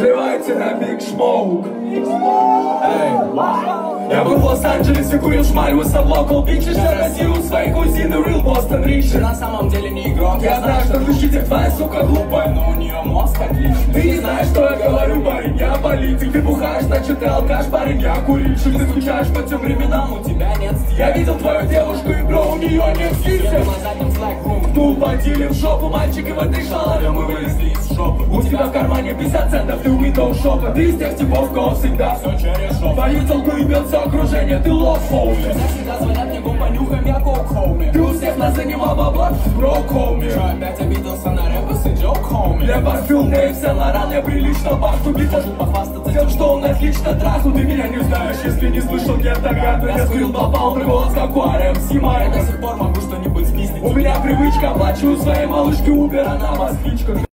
Сливайте на Big Smoke. Я был в Лос-Анджелесе, курил шмаль, вы сам локал бичиш. Я носил своей кузины Real Boston Rich. На самом деле не игрок. Я знаю, что душитель твоя сука глупая, но у нее мозг отличный. Ты не знаешь, что я говорю, парень, я политик. Ты бухаешь, значит ты алкаш, парень, я курильщик. Ты скучаешь по тем временам, у тебя нет стиля. Я видел твою девушку, и бро, у нее нет стиля. Ну, платили в жопу, мальчики в этой шалаве, мы вылезли из шопы. У тебя в кармане 50 центов, ты у Windows шопа. Ты из тех типов, кого всегда все через шоп. Твою толку и бьет все окружение, ты лох, хоуми. Всегда звонят мне, понюхаем, я кок, хоуми. Ты у всех нас занимал бабла, брок, хоуми. Что, опять обиделся на рэп и джок, хоуми? Я поспил Дэйв, Сен-Лоран, я прилично бахну. Ты можешь похвастаться тем, что он отлично трахнул. Ты меня не знаешь, если не слышал, я догадываюсь. Я скурил попал, мой голос как у RMC Марка. Я до сих пор могу что-нибудь спиздить. У меня привычка, оплачиваю своей малышке Uber, она москвичка.